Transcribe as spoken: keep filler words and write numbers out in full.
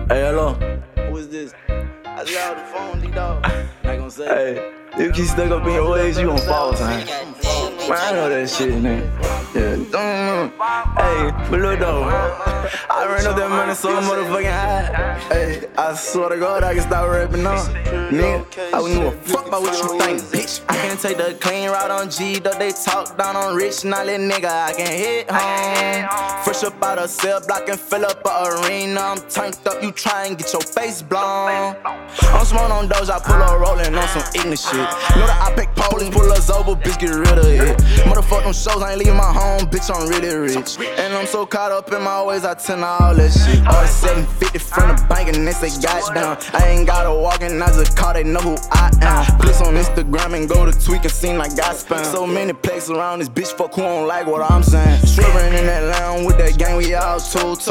Hey, hello. Who is this? I just got off the phone, D-Dog. Not gonna say. Hey, you keep stuck up in your ways, you gon' fall, son. Man, I know that shit, nigga. Yeah, mm, hey, but look though, I ran up that money so motherfucking high. Hey, I swear to God, I can stop rapping up. Nigga, I wouldn't give a fuck about what you think, bitch. I can take the clean route on G, though they talk down on rich, not let nigga, I can hit home. Fresh up out of cell block and fill up a arena. I'm turned up, you try and get your face blown. I'm smoking on Doge, I pull up rolling on some ignorant shit. Know that I pick police, pull us over, bitch, get rid of it. Motherfuck them shows, I ain't leaving my home, bitch, I'm really rich. And I'm so caught up in my ways, I tend to all that shit. All seven fifty from the bank and they say goddamn. I ain't gotta walk and I just call, they know who I am. Click on Instagram and go to tweak and seem like God spam. So many places around this bitch, fuck who don't like what I'm saying. Swerving in that lounge with that gang, we all two.